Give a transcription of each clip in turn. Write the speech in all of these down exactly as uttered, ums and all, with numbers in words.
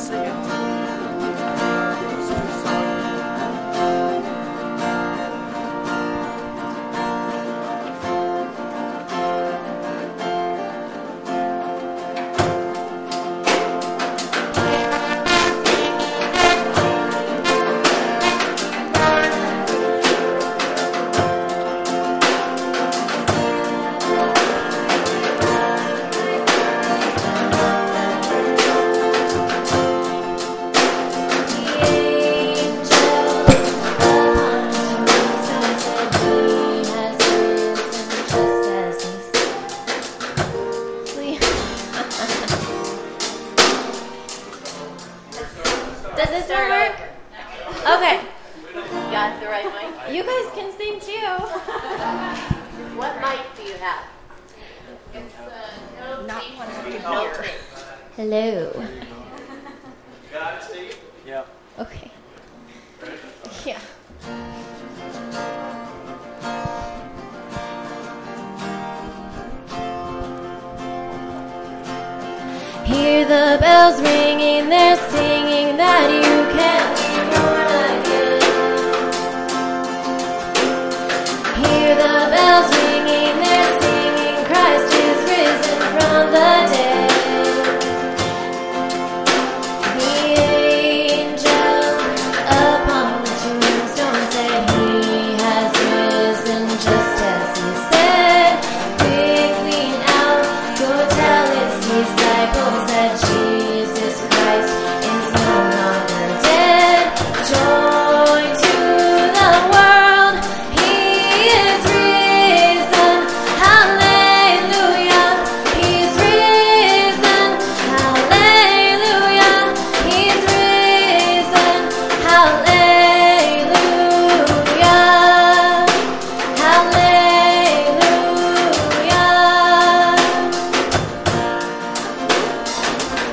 sing it. Does this one work? Okay. Got the right mic? You guys can sing too. What mic do you have? It's the Not tape. one of them here. Hello. Got it, Steve? Yeah. Okay. Yeah. Hear the bells ringing, they're singing that you can be born again. Hear the bells ringing, they're singing Christ is risen from the dead. The angel upon the tombstone said he has risen just as he said. Quickly now, go tell his disciples that Jesus Christ is no longer dead. Joy to the world, he is risen. Hallelujah, he's risen. Hallelujah, he's risen. Hallelujah, hallelujah.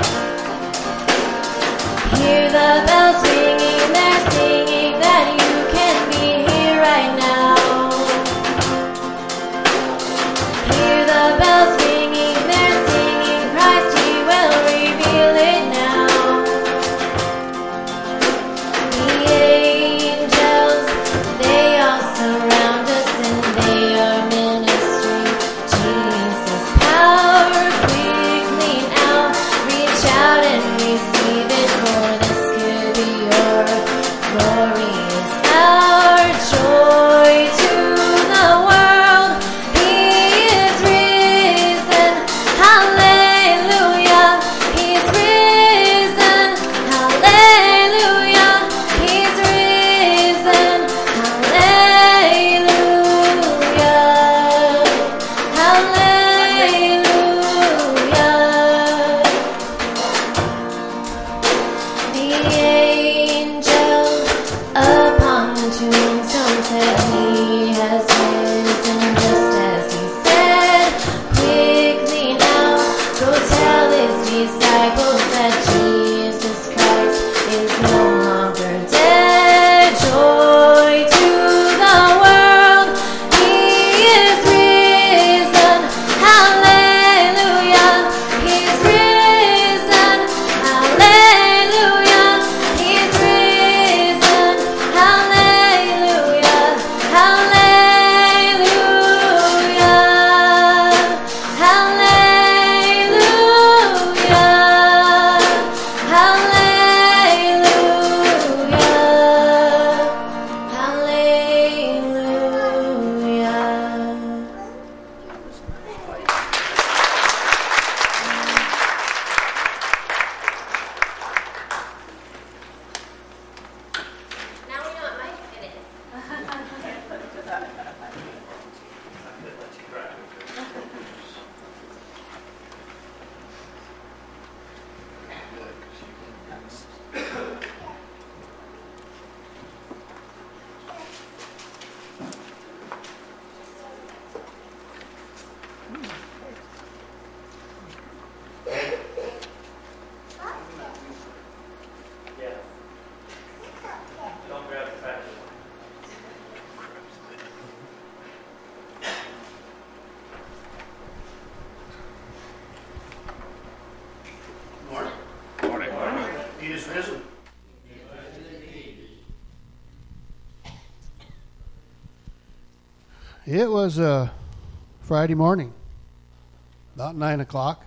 It was a Friday morning, about nine o'clock.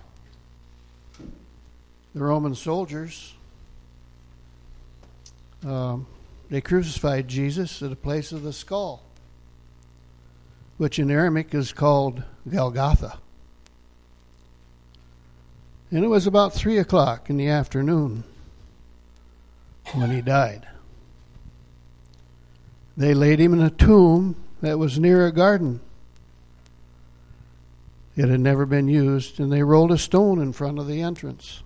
The Roman soldiers, um, they crucified Jesus at a place of the skull, which in Aramaic is called Golgotha. And it was about three o'clock in the afternoon when he died. They laid him in a tomb that was near a garden. It had never been used, and they rolled a stone in front of the entrance.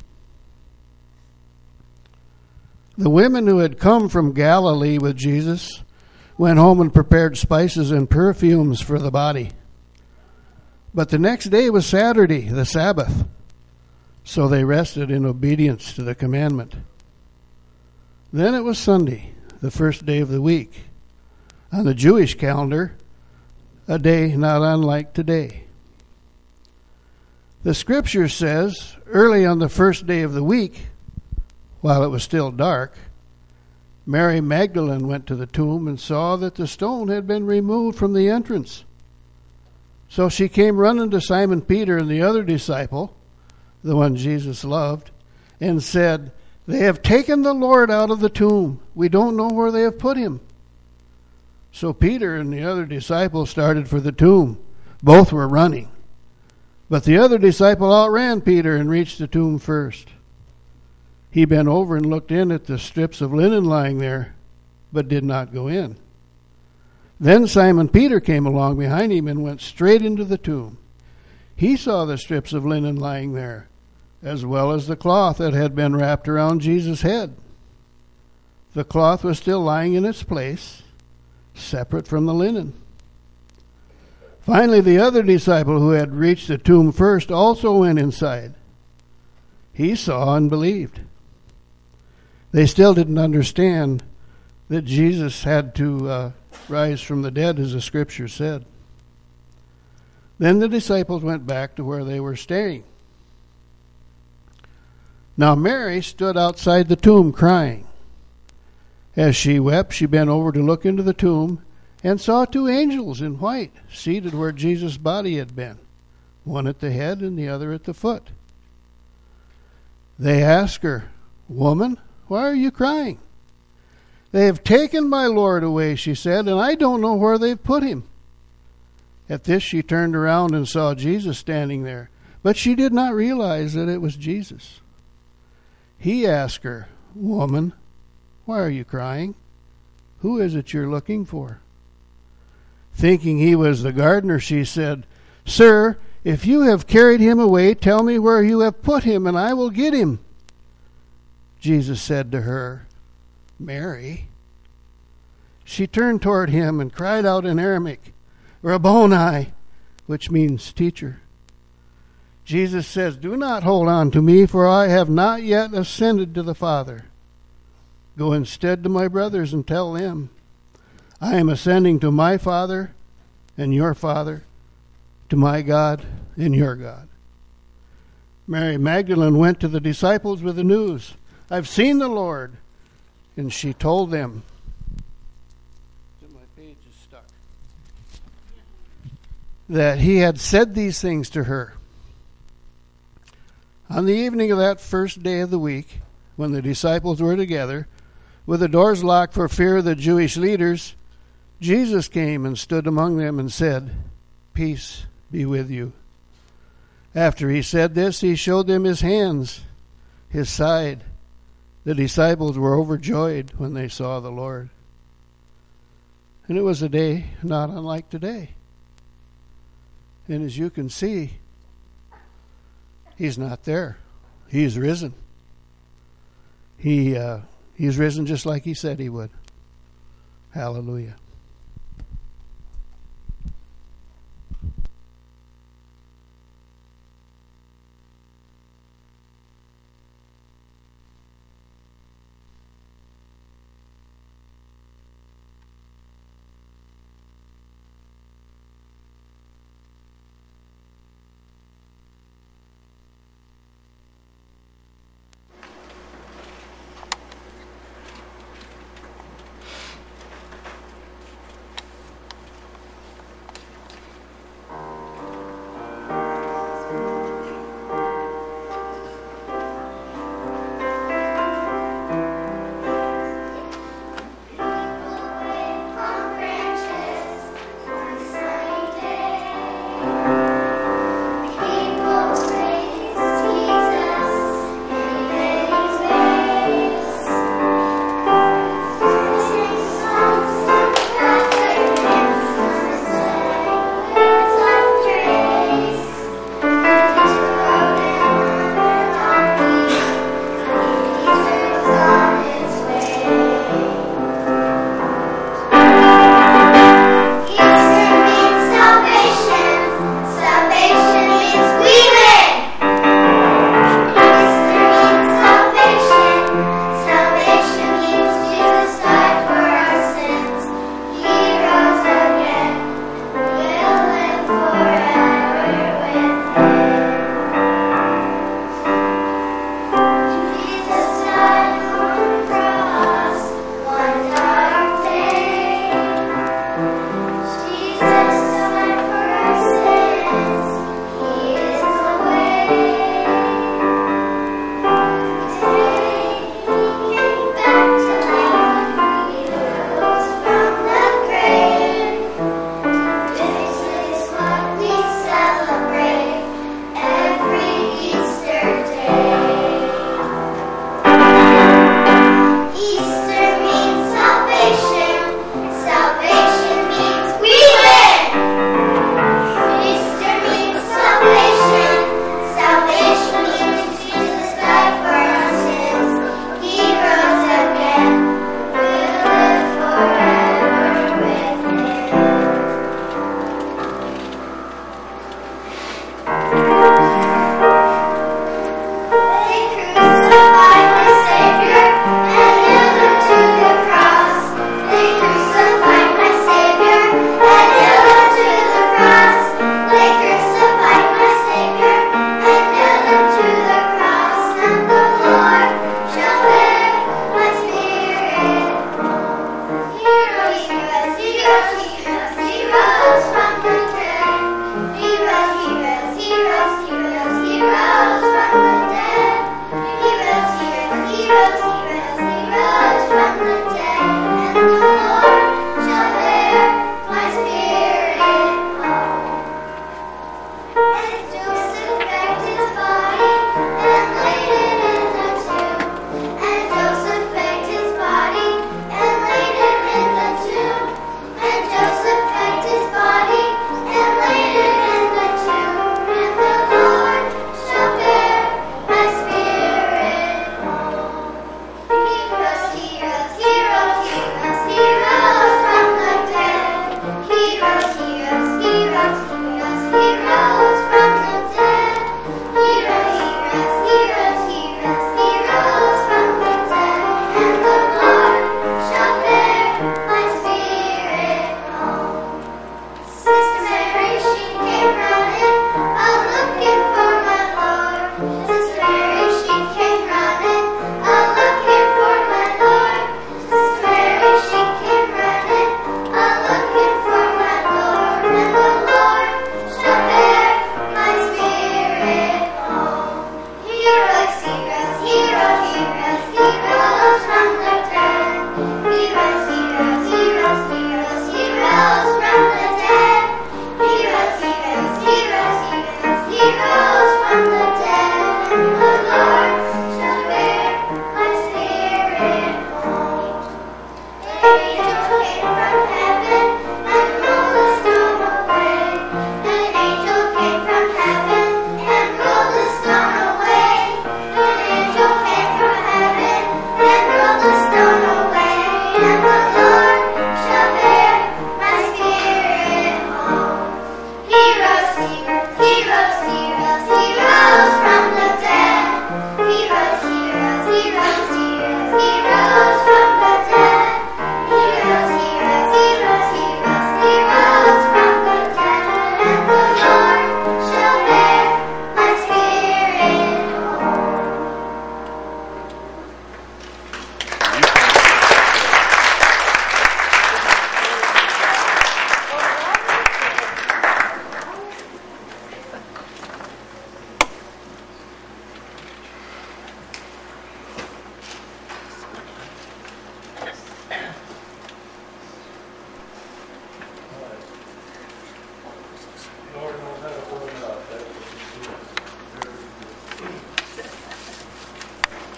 The women who had come from Galilee with Jesus went home and prepared spices and perfumes for the body. But the next day was Saturday, the Sabbath, so they rested in obedience to the commandment. Then it was Sunday, the first day of the week. On the Jewish calendar, a day not unlike today. The scripture says, early on the first day of the week, while it was still dark, Mary Magdalene went to the tomb and saw that the stone had been removed from the entrance. So she came running to Simon Peter and the other disciple, the one Jesus loved, and said, "They have taken the Lord out of the tomb. We don't know where they have put him." So Peter and the other disciple started for the tomb. Both were running. But the other disciple outran Peter and reached the tomb first. He bent over and looked in at the strips of linen lying there, but did not go in. Then Simon Peter came along behind him and went straight into the tomb. He saw the strips of linen lying there, as well as the cloth that had been wrapped around Jesus' head. The cloth was still lying in its place, separate from the linen. Finally, the other disciple who had reached the tomb first also went inside. He saw and believed. They still didn't understand that Jesus had to uh, rise from the dead, as the scripture said. Then the disciples went back to where they were staying. Now Mary stood outside the tomb crying. As she wept, she bent over to look into the tomb and saw two angels in white seated where Jesus' body had been, one at the head and the other at the foot. They asked her, "Woman, why are you crying?" "They have taken my Lord away," she said, "and I don't know where they've put him." At this she turned around and saw Jesus standing there, but she did not realize that it was Jesus. He asked her, "Woman, why are you crying? Who is it you're looking for?" Thinking he was the gardener, she said, "Sir, if you have carried him away, tell me where you have put him, and I will get him." Jesus said to her, "Mary." She turned toward him and cried out in Aramaic, "Rabboni," which means teacher. Jesus says, "Do not hold on to me, for I have not yet ascended to the Father. Go instead to my brothers and tell them, I am ascending to my Father and your Father, to my God and your God." Mary Magdalene went to the disciples with the news, "I've seen the Lord." And she told them, my page is stuck, that he had said these things to her. On the evening of that first day of the week, when the disciples were together, with the doors locked for fear of the Jewish leaders, Jesus came and stood among them and said, "Peace be with you." After he said this, he showed them his hands, his side. The disciples were overjoyed when they saw the Lord. And it was a day not unlike today. And as you can see, he's not there. He's risen. He uh, he's risen just like he said he would. Hallelujah.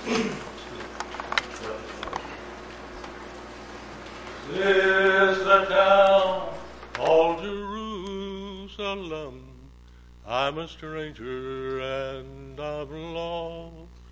This the town called Jerusalem. I'm a stranger and I'm lost.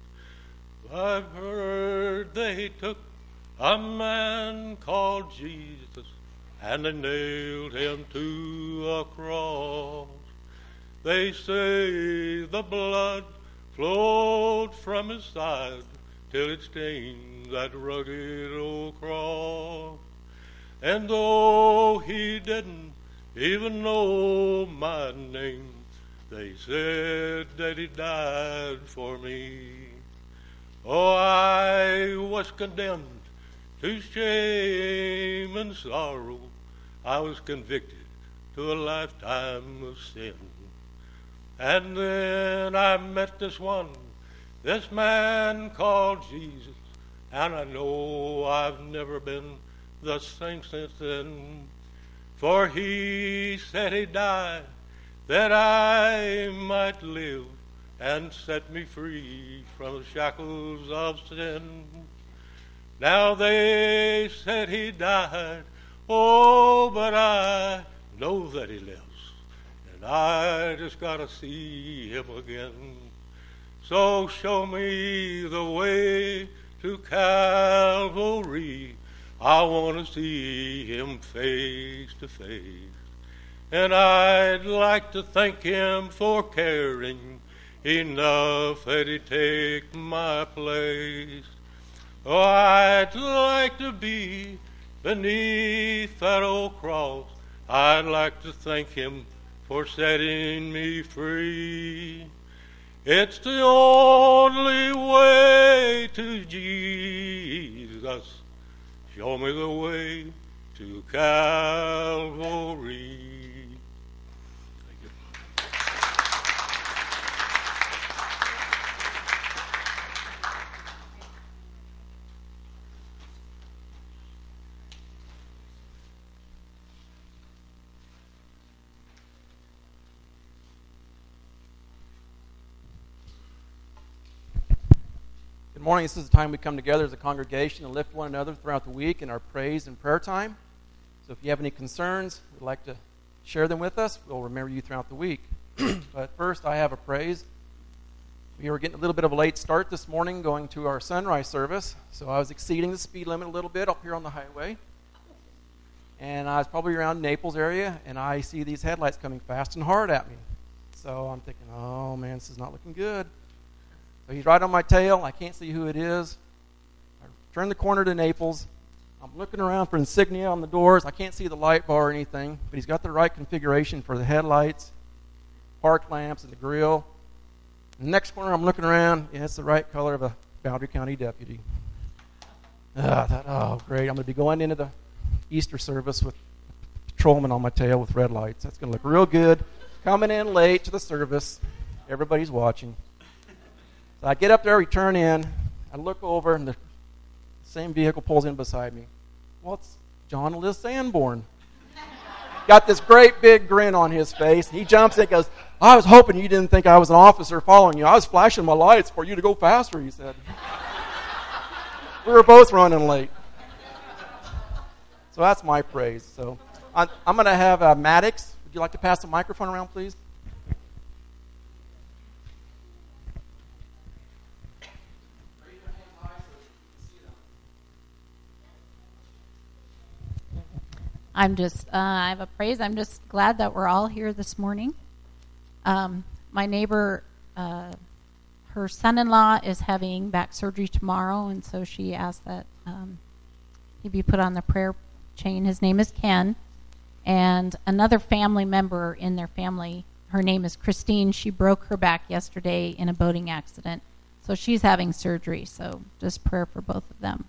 I've heard they took a man called Jesus and they nailed him to a cross. They say the blood flowed from his side till it stained that rugged old cross. And though he didn't even know my name, they said that he died for me. Oh, I was condemned to shame and sorrow. I was convicted to a lifetime of sin. And then I met this one, this man called Jesus, and I know I've never been the same since then. For he said he died that I might live and set me free from the shackles of sin. Now they said he died, oh, but I know that he lives, and I just gotta see him again. So show me the way to Calvary. I want to see him face to face. And I'd like to thank him for caring enough that he'd take my place. Oh, I'd like to be beneath that old cross. I'd like to thank him for setting me free. It's the only way to Jesus. Show me the way to Calvary. Thank you. Good morning. This is the time we come together as a congregation and lift one another throughout the week in our praise and prayer time. So if you have any concerns, we'd like to share them with us. We'll remember you throughout the week. But first, I have a praise. We were getting a little bit of a late start this morning going to our sunrise service, so I was exceeding the speed limit a little bit up here on the highway. And I was probably around Naples area, and I see these headlights coming fast and hard at me. So I'm thinking, oh man, this is not looking good. So he's right on my tail. I can't see who it is. I turn the corner to Naples. I'm looking around for insignia on the doors. I can't see the light bar or anything, but he's got the right configuration for the headlights, park lamps, and the grill. The next corner, I'm looking around. Yeah, it's the right color of a Boundary County deputy. Uh, I thought, oh, great. I'm going to be going into the Easter service with a patrolman on my tail with red lights. That's going to look real good. Coming in late to the service. Everybody's watching. So I get up there, we turn in, I look over, and the same vehicle pulls in beside me. Well, it's John and Liz Sanborn. Got this great big grin on his face. He jumps in and goes, I was hoping you didn't think I was an officer following you. I was flashing my lights for you to go faster, he said. We were both running late. So that's my praise. So I'm, I'm going to have uh, Maddox. Would you like to pass the microphone around, please? I'm just, uh, I have a praise. I'm just glad that we're all here this morning. Um, my neighbor, uh, her son-in-law is having back surgery tomorrow, and so she asked that um, he be put on the prayer chain. His name is Ken, and another family member in their family, her name is Christine. She broke her back yesterday in a boating accident, so she's having surgery, so just prayer for both of them.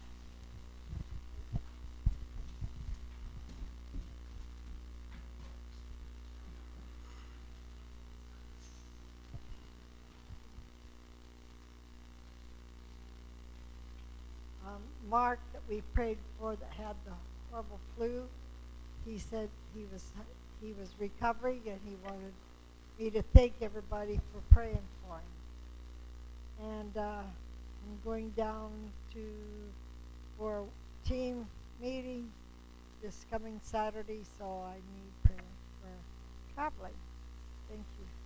Mark that we prayed for that had the horrible flu, he said he was he was recovering, and he wanted me to thank everybody for praying for him. And uh, I'm going down to for a team meeting this coming Saturday, so I need prayer for traveling. Thank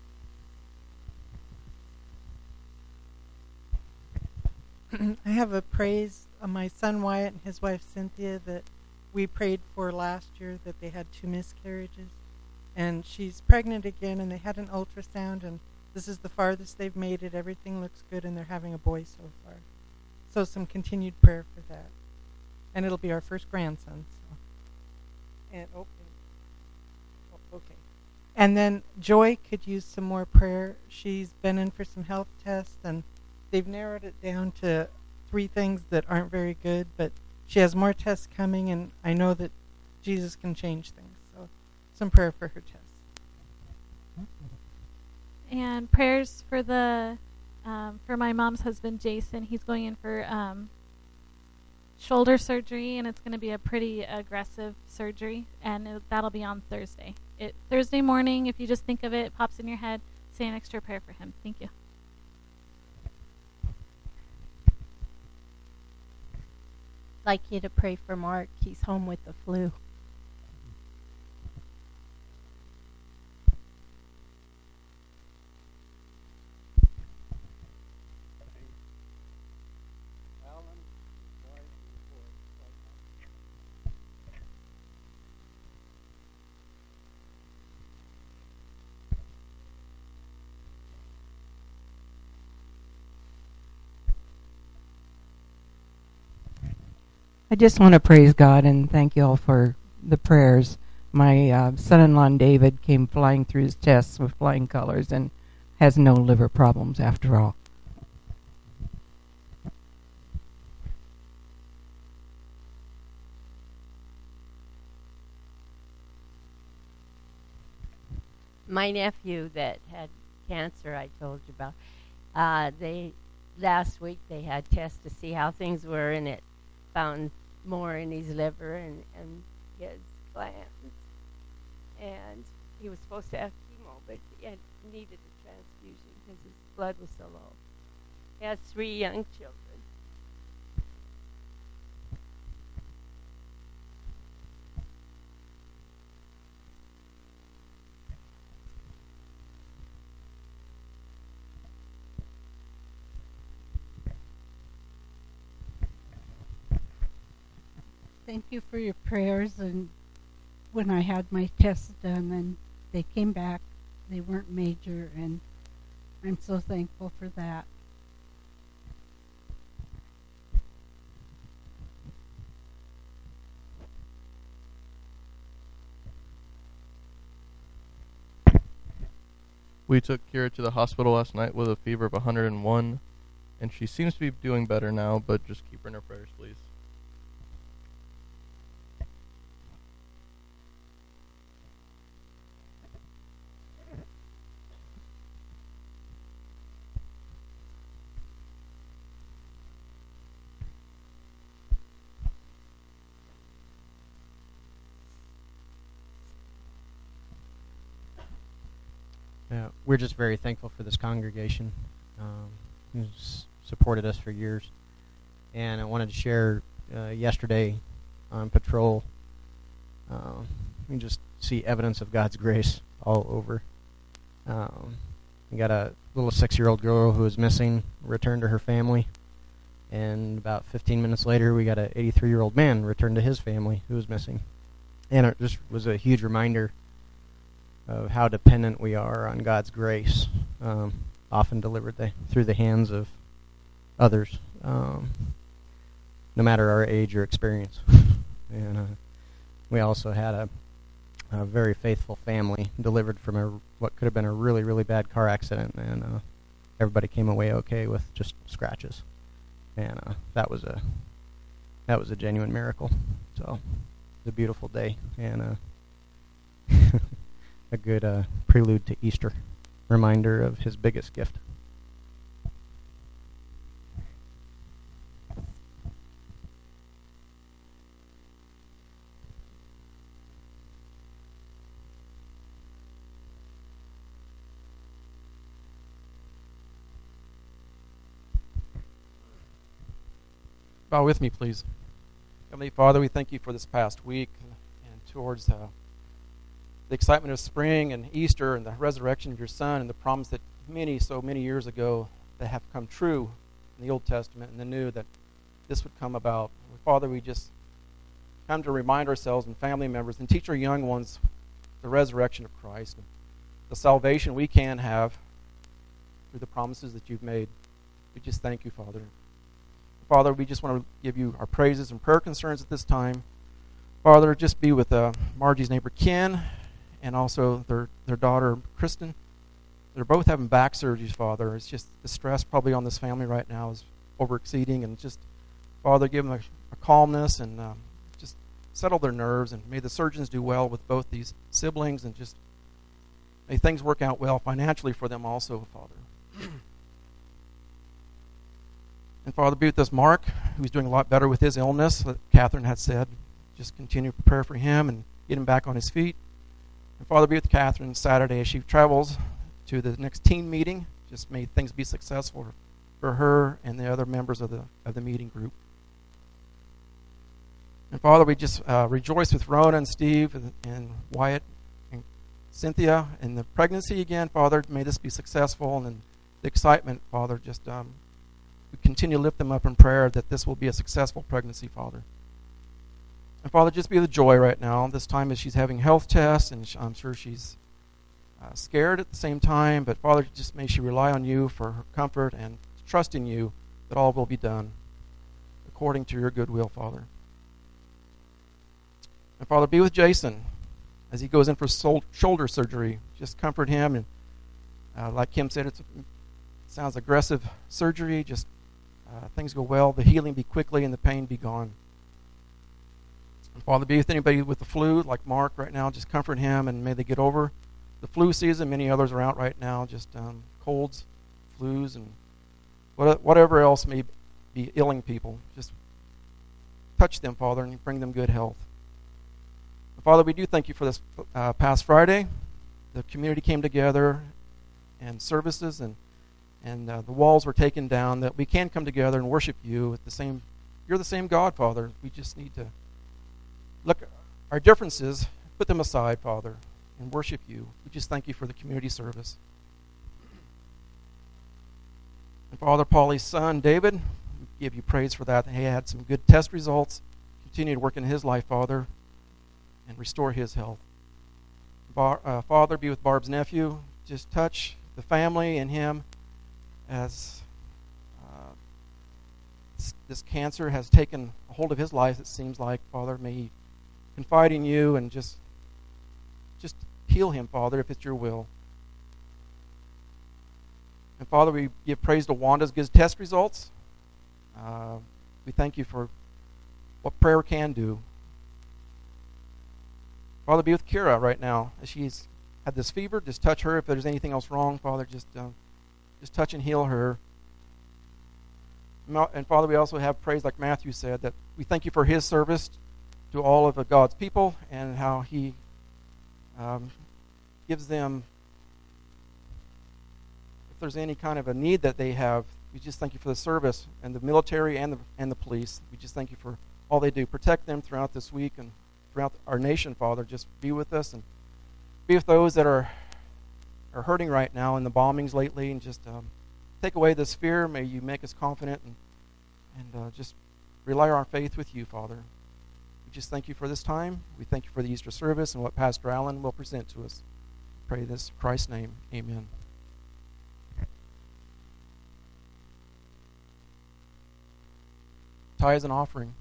you. I have a praise on my son Wyatt and his wife Cynthia that we prayed for last year, that they had two miscarriages. And she's pregnant again, and they had an ultrasound, and this is the farthest they've made it. Everything looks good, and they're having a boy so far. So some continued prayer for that. And it'll be our first grandson. So. And oh, oh, okay. And then Joy could use some more prayer. She's been in for some health tests, and they've narrowed it down to three things that aren't very good, but she has more tests coming, and I know that Jesus can change things. So some prayer for her tests. And prayers for the um, for my mom's husband, Jason. He's going in for um, shoulder surgery, and it's going to be a pretty aggressive surgery, and it, that'll be on Thursday. It, Thursday morning, if you just think of it, it pops in your head, say an extra prayer for him. Thank you. I'd like you to pray for Mark. He's home with the flu. I just want to praise God and thank you all for the prayers. My uh, son-in-law David came flying through his tests with flying colors and has no liver problems after all. My nephew that had cancer I told you about, uh, they last week they had tests to see how things were, and it found more in his liver and, and his glands. And he was supposed to have chemo, but he had needed a transfusion because his blood was so low. He has three young children. Thank you for your prayers. And when I had my tests done and they came back, they weren't major, and I'm so thankful for that. We took Kira to the hospital last night with a fever of one hundred one, and she seems to be doing better now, but just keep her in her prayers, please. Uh, we're just very thankful for this congregation um, who's supported us for years. And I wanted to share uh, yesterday on patrol, um, we just see evidence of God's grace all over. Um, we got a little six-year-old girl who was missing, returned to her family. And about fifteen minutes later, we got an eighty-three-year-old man returned to his family who was missing. And it just was a huge reminder of how dependent we are on God's grace, um, often delivered the, through the hands of others, um, no matter our age or experience. And uh, we also had a, a very faithful family delivered from a what could have been a really, really bad car accident, and uh, everybody came away okay with just scratches. And uh, that was a that was a genuine miracle. So it was a beautiful day, and uh, a good uh, prelude to Easter, reminder of his biggest gift. Bow with me, please. Heavenly Father, we thank you for this past week and towards uh, the excitement of spring and Easter and the resurrection of your Son and the promise that many, so many years ago that have come true in the Old Testament and the New, that this would come about. Father, we just come to remind ourselves and family members and teach our young ones the resurrection of Christ, and the salvation we can have through the promises that you've made. We just thank you, Father. Father, we just want to give you our praises and prayer concerns at this time. Father, just be with uh, Margie's neighbor Ken and also their, their daughter Kristen. They're both having back surgeries, Father. It's just the stress probably on this family right now is over-exceeding, and just, Father, give them a, a calmness and um, just settle their nerves, and may the surgeons do well with both these siblings, and just may things work out well financially for them also, Father. And Father, be with us Mark, who's doing a lot better with his illness, that Catherine had said. Just continue to pray for him and get him back on his feet. And Father, be with Catherine Saturday as she travels to the next team meeting. Just may things be successful for her and the other members of the of the meeting group. And Father, we just uh, rejoice with Rona and Steve and, and Wyatt and Cynthia and the pregnancy again, Father. May this be successful, and then the excitement, Father, just um, we continue to lift them up in prayer that this will be a successful pregnancy, Father. And Father, just be the joy right now. This time as she's having health tests, and I'm sure she's uh, scared at the same time, but Father, just may she rely on you for her comfort and trust in you that all will be done according to your good will, Father. And Father, be with Jason as he goes in for sol- shoulder surgery. Just comfort him, and uh, like Kim said, it's, it sounds aggressive surgery. Just uh, things go well, the healing be quickly, and the pain be gone. And Father, be with anybody with the flu, like Mark right now. Just comfort him, and may they get over the flu season. Many others are out right now, just um, colds, flus, and what, whatever else may be ailing people. Just touch them, Father, and bring them good health. And Father, we do thank you for this uh, past Friday. The community came together and services, and and uh, the walls were taken down, that we can come together and worship you at the same. You're the same God, Father. We just need to look at our differences, put them aside, Father, and worship you. We just thank you for the community service. And Father, Paulie's son, David, we give you praise for that. He had some good test results. Continue to work in his life, Father, and restore his health. Bar, uh, Father, be with Barb's nephew. Just touch the family and him as uh, this, this cancer has taken a hold of his life, it seems like. Father, may he confide in you and just, just heal him, Father, if it's your will. And Father, we give praise to Wanda's good test results. Uh, we thank you for what prayer can do. Father, be with Kira right now as she's had this fever. Just touch her. If there's anything else wrong, Father, just uh, just touch and heal her. And Father, we also have praise, like Matthew said, that we thank you for his service to all of God's people and how he um, gives them, if there's any kind of a need that they have, we just thank you for the service and the military and the and the police. We just thank you for all they do. Protect them throughout this week and throughout our nation, Father. Just be with us and be with those that are are hurting right now in the bombings lately, and just um, take away this fear. May you make us confident and and uh, just rely on our faith with you, Father. We just thank you for this time. We thank you for the Easter service and what Pastor Allen will present to us. Pray this in Christ's name. Amen. Tithes and offering.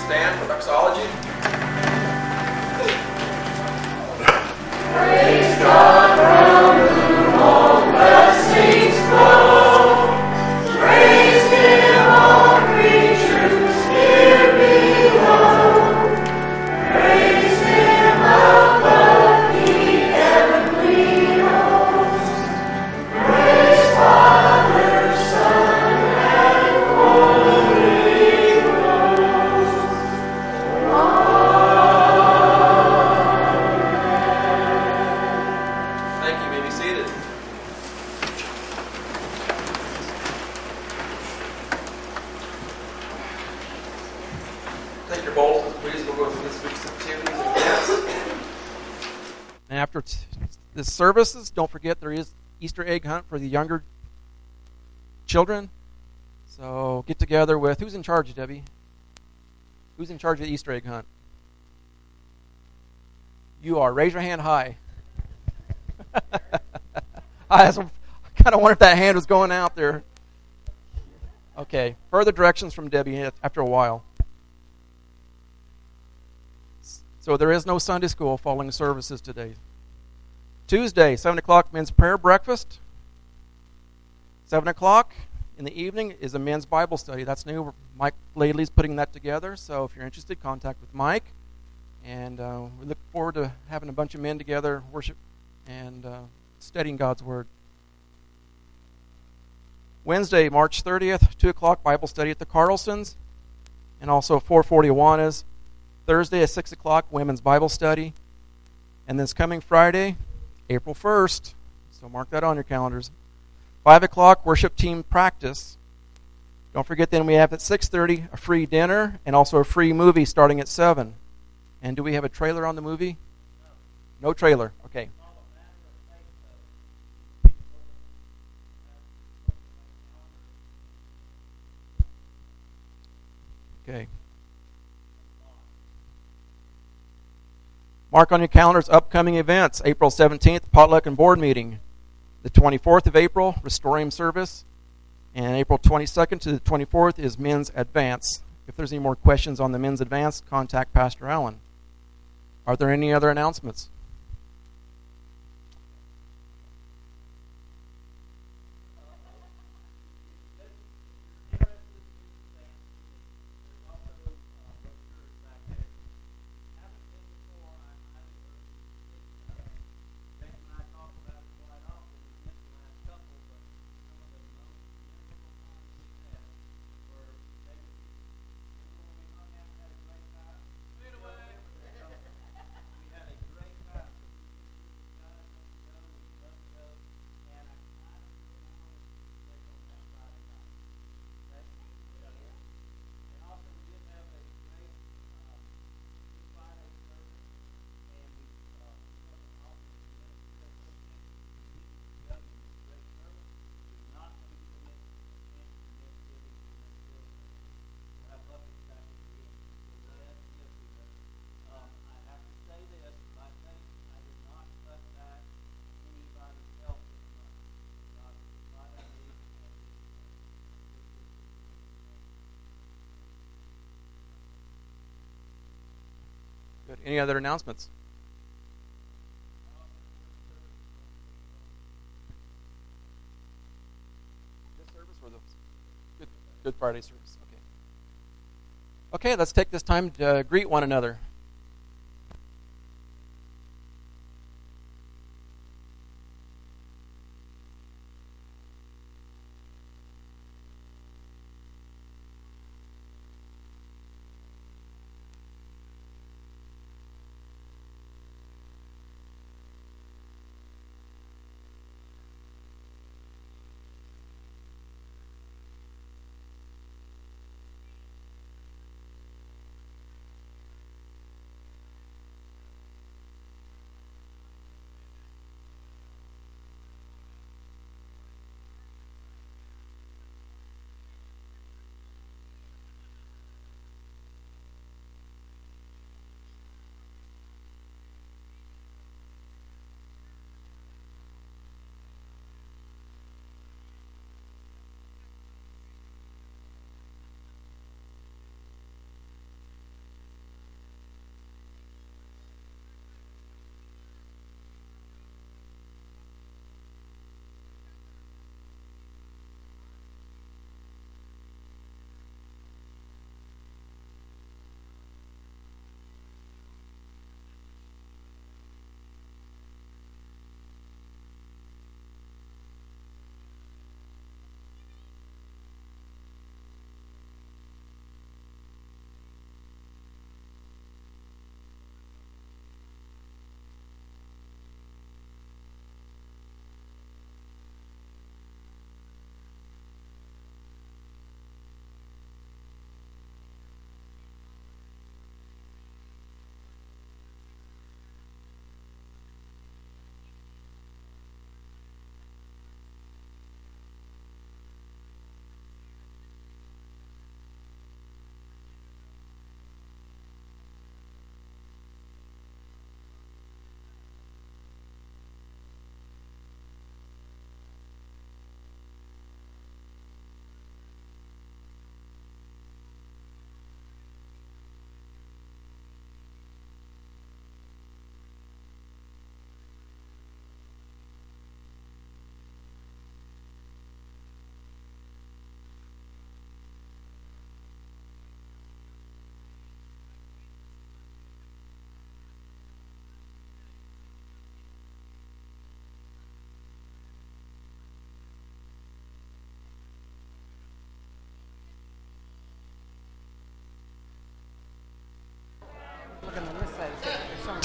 stand for doxology. Praise God from whom all blessings flow. Praise Him, all creatures here below. Praise Him above the heavenly host. Praise Father, Son, and Holy Ghost. Thank you. You may be seated. Take your bowls, please. We'll go through this week's activities and events. And after t- the services, don't forget there is Easter egg hunt for the younger children. So get together with, who's in charge, Debbie? Who's in charge of the Easter egg hunt? You are. Raise your hand high. I kind of wondered if that hand was going out there. Okay. Further directions from Debbie after a while. So there is no Sunday school following services today. Tuesday, seven o'clock, men's prayer breakfast. seven o'clock in the evening is a men's Bible study. That's new. Mike Ladley's putting that together. So if you're interested, contact with Mike. And uh, we look forward to having a bunch of men together, worship and uh, studying God's Word. Wednesday, March thirtieth, two o'clock, Bible study at the Carlsons. And also four forty Awanas. Thursday at six o'clock, women's Bible study. And this coming Friday, April first, so mark that on your calendars, five o'clock, worship team practice. Don't forget then we have at six thirty a free dinner and also a free movie starting at seven. And do we have a trailer on the movie? No trailer. Okay. Okay. Mark on your calendars upcoming events. April seventeenth, potluck and board meeting. The twenty-fourth of April, Restorium service. And April twenty-second to the twenty-fourth is men's advance. If there's any more questions on the men's advance, contact Pastor Allen. Are there any other announcements? Good. Any other announcements? This service or the Good, Good Friday service? Okay. Okay, let's take this time to uh, greet one another.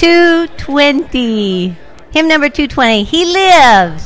two twenty. Hymn number two twenty. He lives.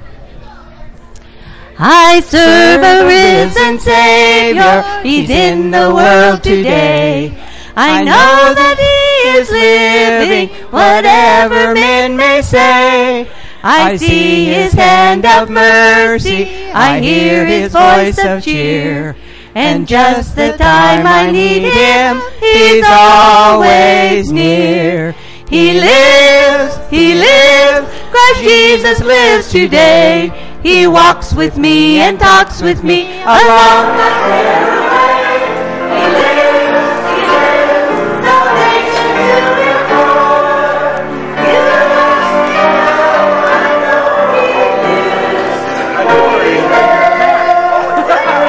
I serve a risen Savior. He's in the world today. I know that He is living, whatever men may say. I see His hand of mercy. I hear His voice of cheer. And just the time I need Him, He's always near. He lives, He lives, Christ Jesus lives today. He walks with me and talks with me along the narrow way. He lives, He lives, salvation to impart. You must know, I know He lives. I know He lives.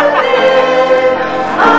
I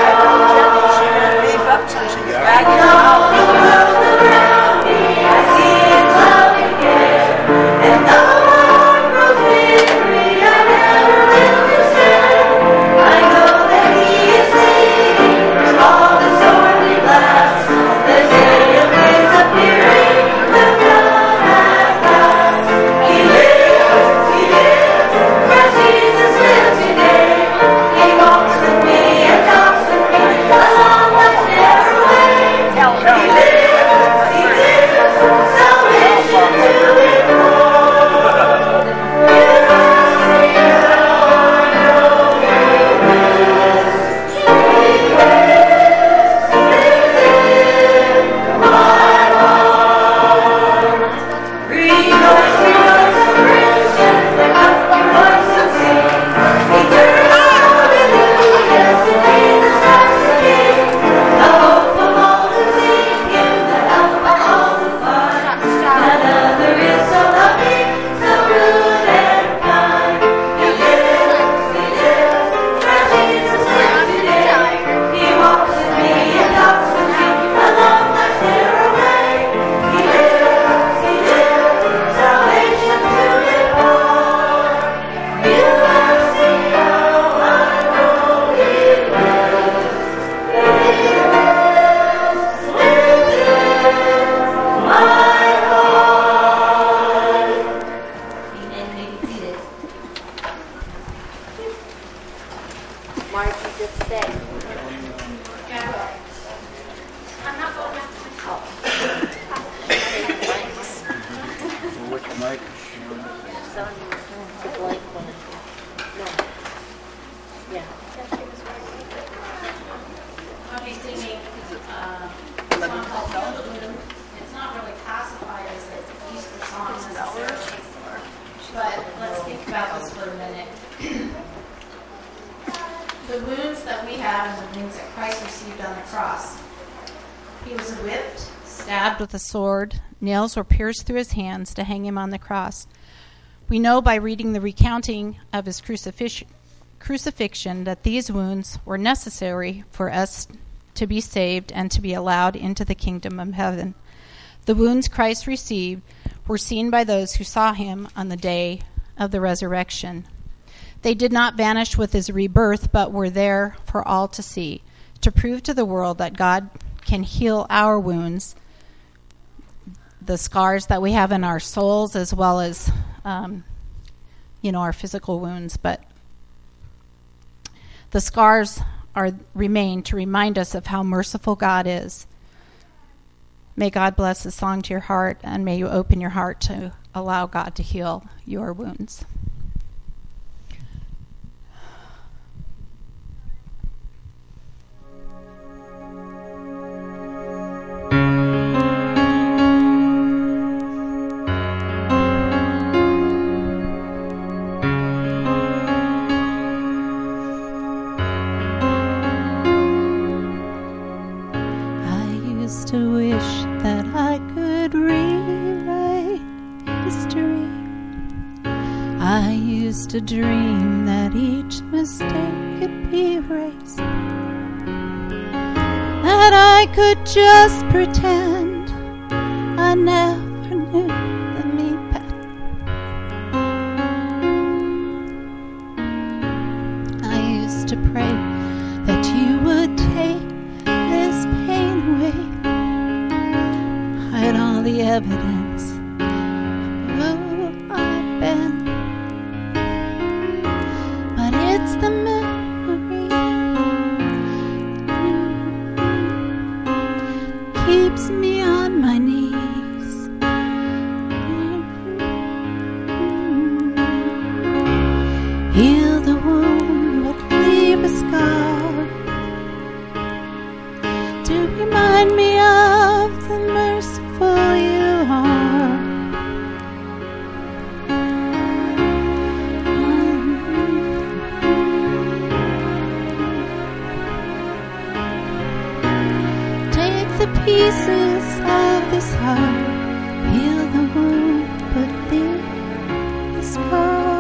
know the world around me. I see His loving care, and no one grows weary. I never will despair. I know that He is leading from all the stormy blasts. The day of His appearing will come at last. He lives, He lives, where Jesus lives today. He walks with me and talks with me along life's narrow way. He lives, He lives, salvation to impart. You must see how I know He lives. He lives within my heart. Rejoice, rejoice, O Christians, lift up your voice and sing. Eternal hallelujahs to Jesus Christ the King. The hope of all who seek Him, the help of all who find. None other is so loving, so good and kind. He lives, He lives, where Jesus lives today. He walks with me and talks with me along life's narrow way. He lives, He lives, salvation to impart. You must see how I know He lives. He lives within my heart. Amen. You can see this. Mark, you just stay. I'm not going back to my house. Which mic? The blank one. No. Yeah. I'll be singing uh, a song called Hallelujah. It's not really classified as an Easter song necessarily, but let's think about this for a minute. The wounds that we have and the wounds that Christ received on the cross. He was whipped, stabbed with a sword. Nails were pierced through His hands to hang Him on the cross. We know by reading the recounting of His crucifix- crucifixion that these wounds were necessary for us to be saved and to be allowed into the kingdom of heaven. The wounds Christ received were seen by those who saw Him on the day of the resurrection. They did not vanish with His rebirth, but were there for all to see, to prove to the world that God can heal our wounds, the scars that we have in our souls, as well as, um, you know, our physical wounds. But the scars are remain to remind us of how merciful God is. May God bless the song to your heart, and may you open your heart to allow God to heal your wounds. To wish that I could rewrite history. I used to dream that each mistake could be erased, that I could just pretend I never knew the me back. I used to pray that you would take this pain away. Hide all evidence of who I've been. But it's the memory that keeps me on my knees. Heal the wound, but leave a scar to remind me of the merciful you are. Take the pieces of this heart, heal the wound, but leave the scar.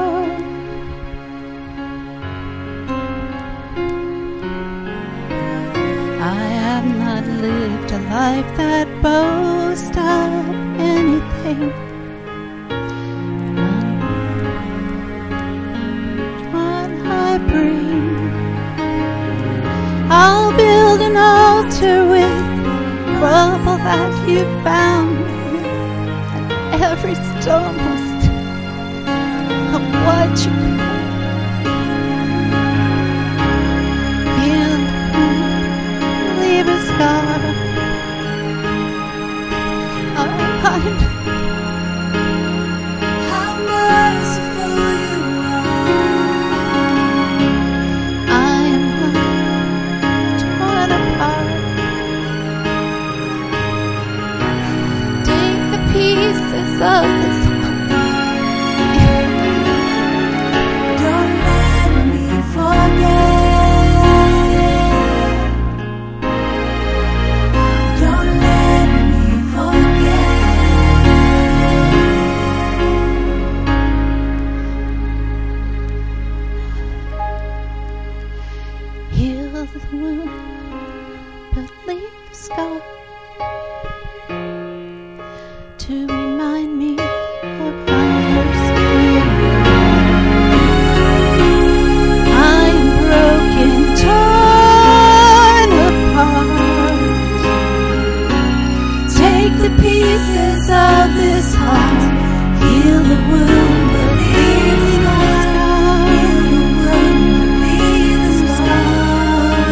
Lived a life that boasts of anything. What I bring, I'll build an altar with rubble that you found, and every stone must of what you leave a scar. How merciful you are. I am torn apart. Take the pieces of this heart. Don't let me forget. Don't let me forget. Heal the wound, but leave a scar to remind me of how merciful you are. I'm broken, torn apart. Take the pieces of this heart, heal the wound, but leave the scar. Heal the wound, but leave the scar.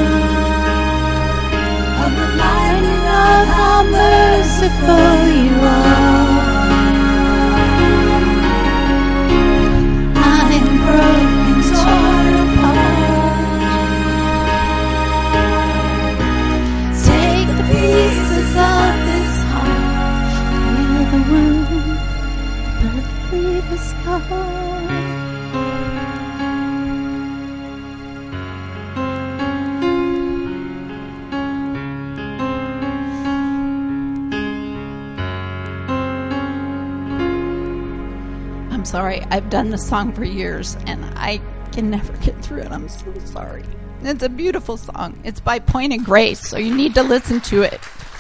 I'm reminded of how merciful you are. I'm broken, torn apart. Take the pieces of this heart, heal the wound, but leave a scar. I'm sorry, I've done this song for years and I can never get through it. I'm so sorry. It's a beautiful song. It's by Point of Grace, so you need to listen to it.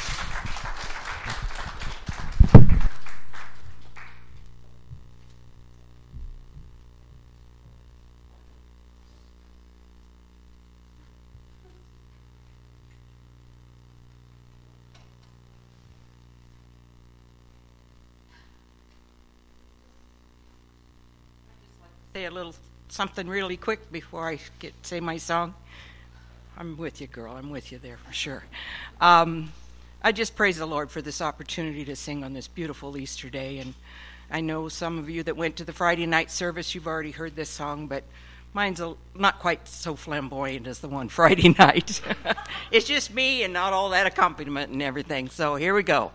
Say a little something really quick before I get say my song. I'm with you, girl. I'm with you there for sure. Um, I just praise the Lord for this opportunity to sing on this beautiful Easter day. And I know some of you that went to the Friday night service, you've already heard this song, but mine's a, not quite so flamboyant as the one Friday night. It's just me and not all that accompaniment and everything. So here we go.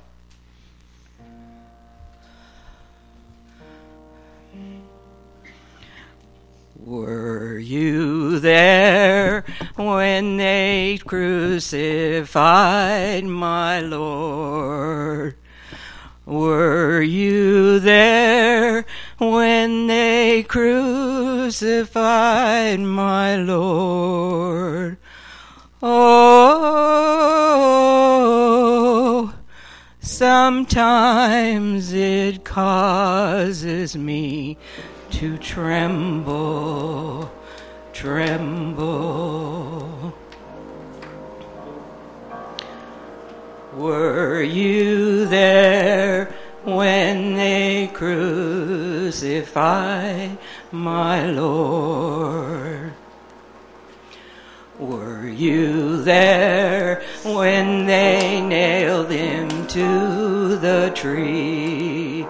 Were you there when they crucified my Lord? Were you there when they crucified my Lord? Oh, sometimes it causes me to tremble, tremble. Were you there when they crucify my Lord? Were you there when they nailed him to the tree?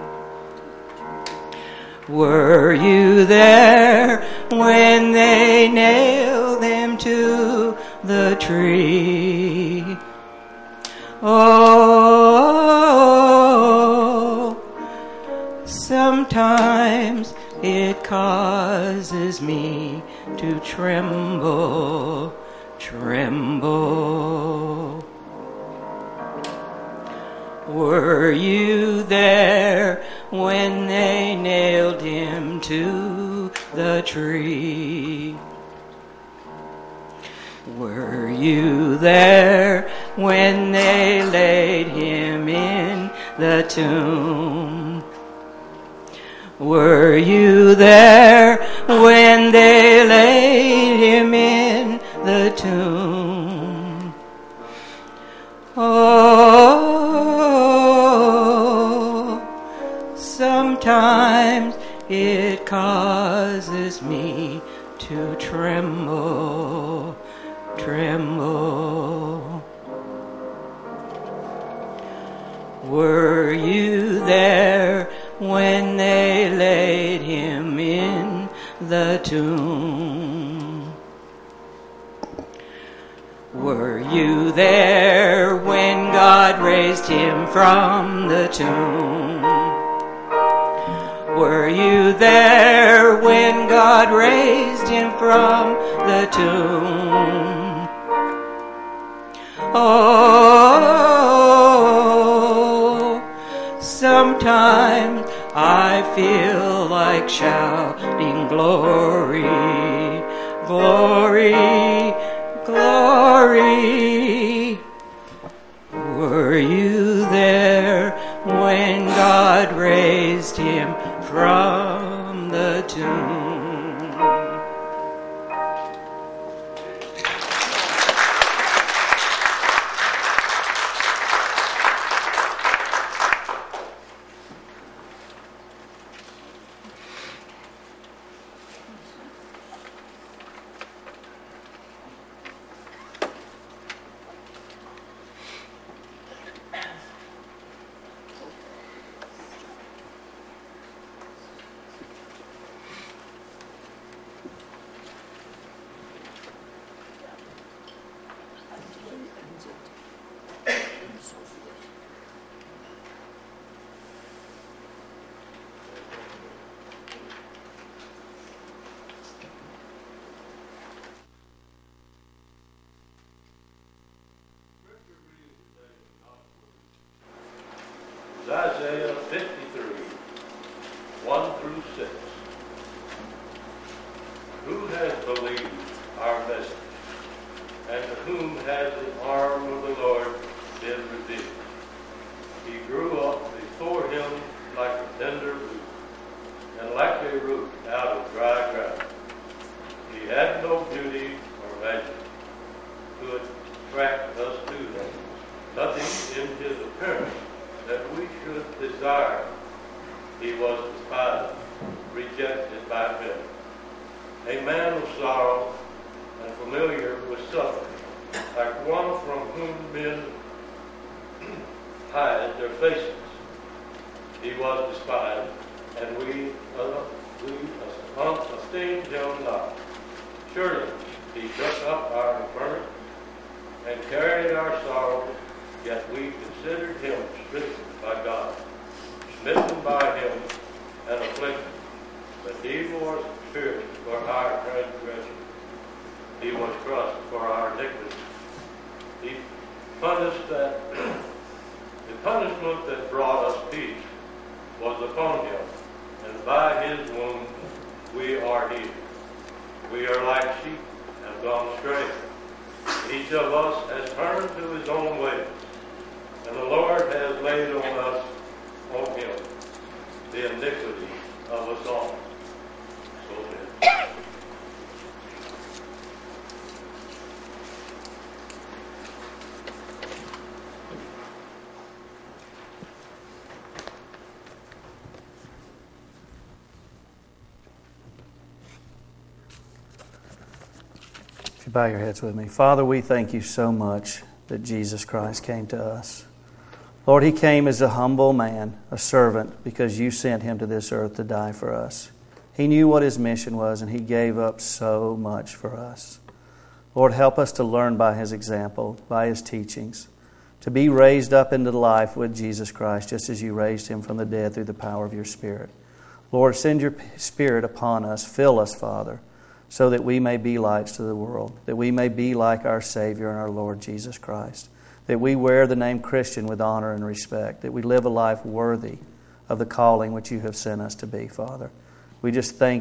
Were you there when they nailed him to the tree? Oh, sometimes it causes me to tremble, tremble. Were you there when they nailed him to the tree? Were you there when they laid him in the tomb? Were you there when they laid him in the tomb? Oh, sometimes it causes me to tremble, tremble. Were you there when they laid him in the tomb? Were you there when God raised him from the tomb? Were you there when God raised him from the tomb? Oh, sometimes I feel like shouting glory, glory, glory. Were you there when God raised him from the tomb? Isaiah fifty-three, one through six. Who has believed our message, and to whom has the arm of the Lord been revealed? He grew up before him like a tender root, and like a root out of dry ground. He had no beauty or majesty to attract us to him, nothing in his appearance that we should desire. He was despised, rejected by men, a man of sorrow and familiar with suffering, like one from whom men hide their faces. He was despised, and we, uh, we esteemed him not. Surely he took up our infirmity and carried our sorrows, yet we considered him stricken by God, smitten by him and afflicted. But he was pierced for our transgression. He was crushed for our iniquity. He punished that the punishment that brought us peace was upon him, and by his wounds we are healed. We are like sheep, have gone astray. Each of us has turned to his own way, and the Lord has laid on us, on him, the iniquity of us all. So then. you bow your heads with me? Father, we thank you so much that Jesus Christ came to us. Lord, He came as a humble man, a servant, because you sent Him to this earth to die for us. He knew what His mission was, and He gave up so much for us. Lord, help us to learn by His example, by His teachings, to be raised up into life with Jesus Christ, just as you raised Him from the dead through the power of your Spirit. Lord, send your Spirit upon us. Fill us, Father, so that we may be lights to the world, that we may be like our Savior and our Lord Jesus Christ, that we wear the name Christian with honor and respect, that we live a life worthy of the calling which you have sent us to be, Father. We just thank